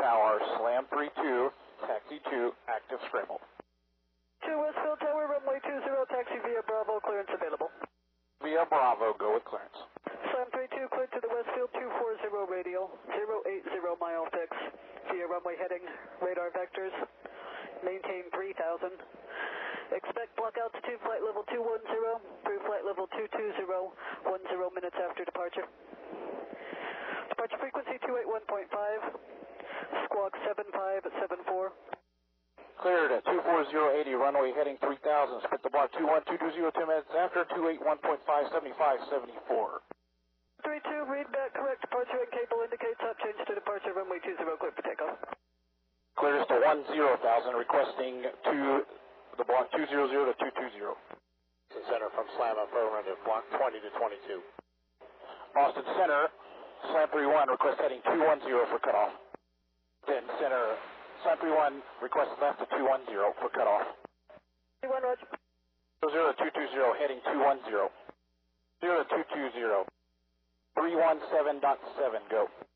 Tower, Slam 32, Taxi 2, active scramble. 2 Westfield Tower, runway 20, taxi via Bravo, clearance available. Via Bravo, go with clearance. Slam 32, cleared to the Westfield 240 radial, 080 mile fix, via runway heading, radar vectors, maintain 3000. Expect block altitude, flight level 210, through flight level 220, 10 minutes after departure. Departure frequency 281.5, squawk 7574. Cleared at 24080, runway heading 3000, split the block 21220, 2 minutes after, 281.5, 7574. 32, read back correct, departure and cable indicates up change to departure, runway 20, clear for takeoff. Cleared us to 10,000, requesting to the block 200 to 220. Center from Slam affirmative, block 20 to 22. Austin Center, Slam 31, request heading 210 for cutoff. Then Center, Slam 31, request left to 210 for cutoff. 21, Roger. 0 to 220, heading 210. 0 to 220. 317.7, go.